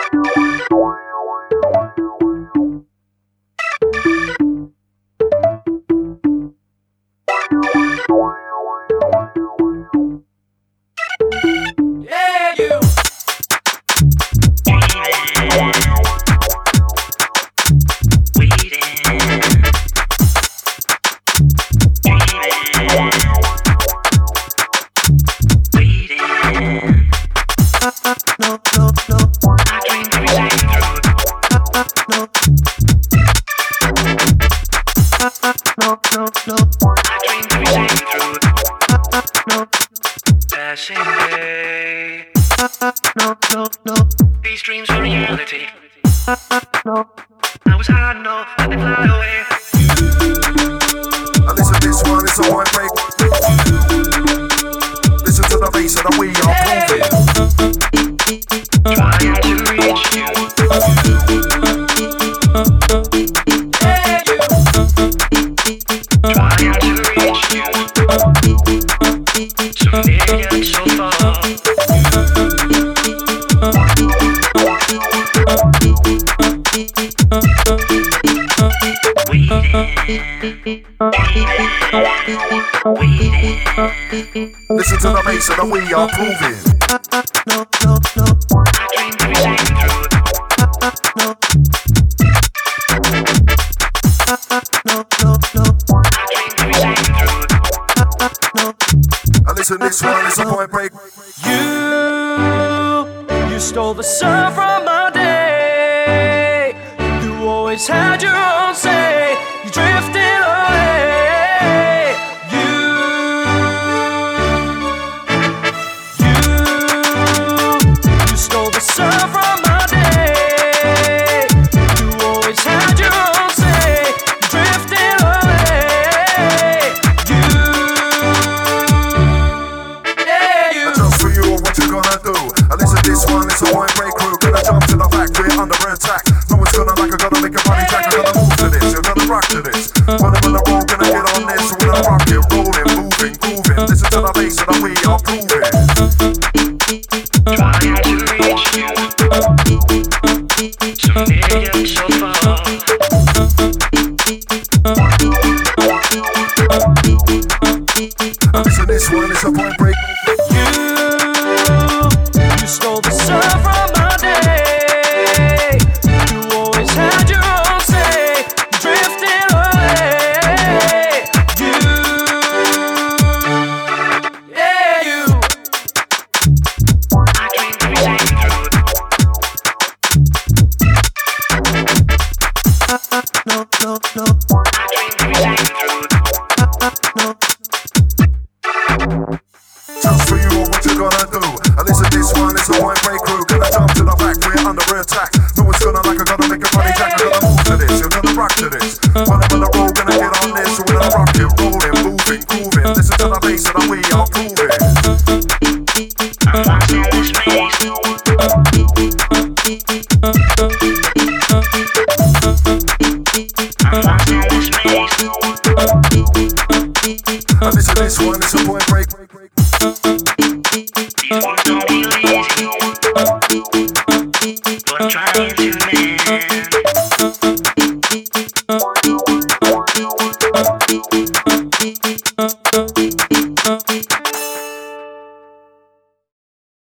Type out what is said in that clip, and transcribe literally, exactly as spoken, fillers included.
Listen to the bass and we are proving. Listen, this one is a point break. You, you stole the sun from my day. You always had your own say. You drifted away. You, you, you stole the sun from my day. You always had your own say. You drifted away. You, yeah, you. Just for you, what you gonna do? Listen, this one is a point break crew. Gonna jump to the back, we're under attack. No one's gonna like, I gotta make a body jack. I gotta move to this, you're gonna rock to this. When I'm on the road, gonna get on this. We're gonna rock it, rolling, moving, grooving. Listen to the bass and we are proving. Trying to reach you, so near yet so far. Listen, this one is a point break. You, you stole the sun from my day. You always had your own say. You drifted away. You, yeah, you. I dreamed of saying through. No, no, no. I dreamed of saying through. Just for you, what you gonna do? Listen, this one is a point break crew. Gonna jump to the back, we're under attack. No one's gonna like, I gotta make a body jack. I gotta move to this, you're gonna rock to this. When I'm on the road, gonna get on this. We're gonna rock it, rolling, moving, grooving. Listen to the bass and we are proving. I'm lost in this maze. I'm lost in this maze. Listen, this one is a point break. These ones don't